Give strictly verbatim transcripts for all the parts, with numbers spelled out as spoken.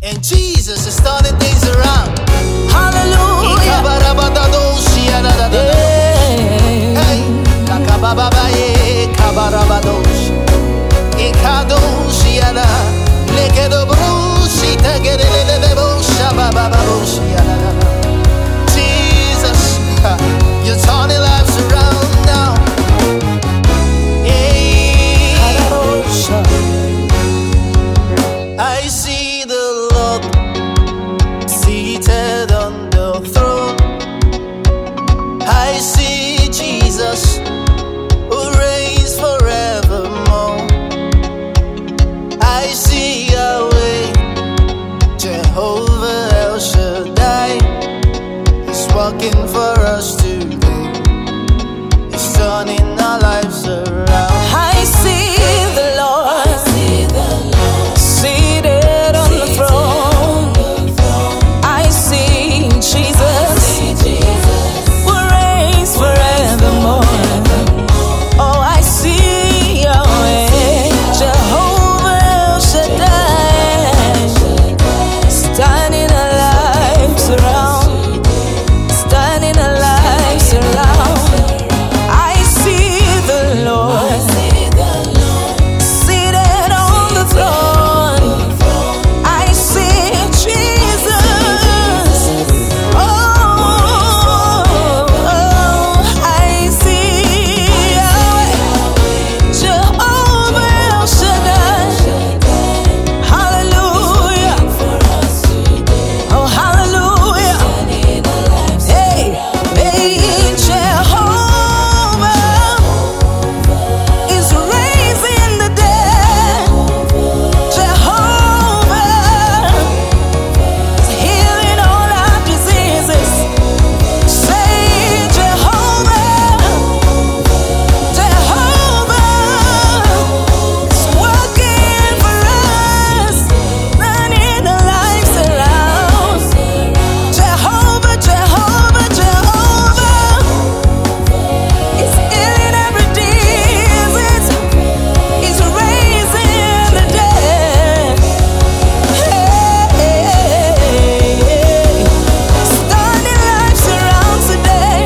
And Jesus is turning things around. Hallelujah. Hey, Lakababaye, Kabarabadosh, Ikadoshia, Lekedobrushi, Tagerelebosha, Bababoshiana. Jesus, you're turning lives around now. Hey, I see the Lord seated on the throne. I see Jesus who reigns forevermore. I see Yahweh, Jehovah El Shaddai. He's working for us today. He's turning our lives around. I see the Lord, I see the Lord seated on the throne. I see Jesus who reigns forevermore. Oh, I see Yahweh, Jehovah El Shaddai, standing our lives around, standing our lives around. I see the Lord seated on the throne. I see Jesus. Oh, oh, I see Yahweh, Jehovah El Shaddai. Hallelujah. Oh, hallelujah. Hey, hey, Jehovah is raising the dead. Jehovah is healing all our diseases. Say Jehovah, Jehovah is working for us, turning our lives around. Jehovah, Jehovah, Jehovah is healing every disease. He's raising the dead. Hey, starting lives around today.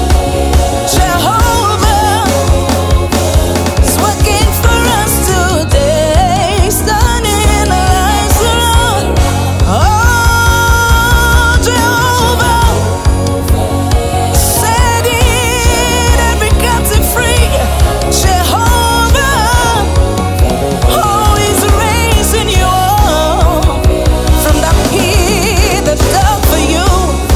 Jehovah is working for us today, starting lives around. Oh, Jehovah, setting every captive free. Jehovah, oh, he's raising you up from the pit that dug for you.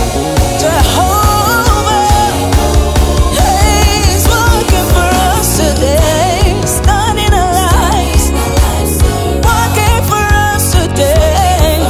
Jehovah, hey, he's working for us today, starting our lives, working for us today.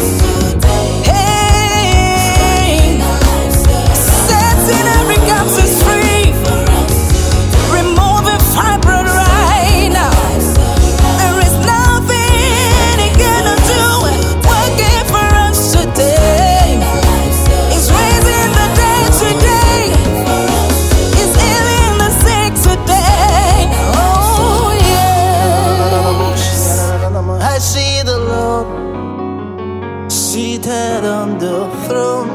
Hey, setting every captive free, removing fibroid right now. There is nothing he cannot do. Working for us today. He's raising the dead today. He's healing the sick today. Oh yeah. I see the Lord seated on the throne.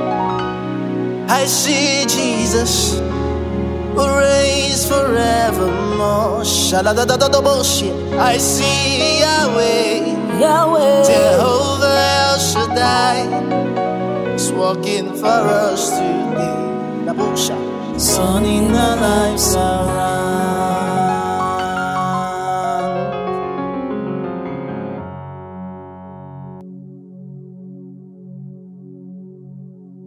I see Jesus who reigns forevermore. Shaladadadadoboshia. I see Yahweh, Yahweh. Jehovah El Shaddai. He's working for us today. Nabosha. Turning our lives around.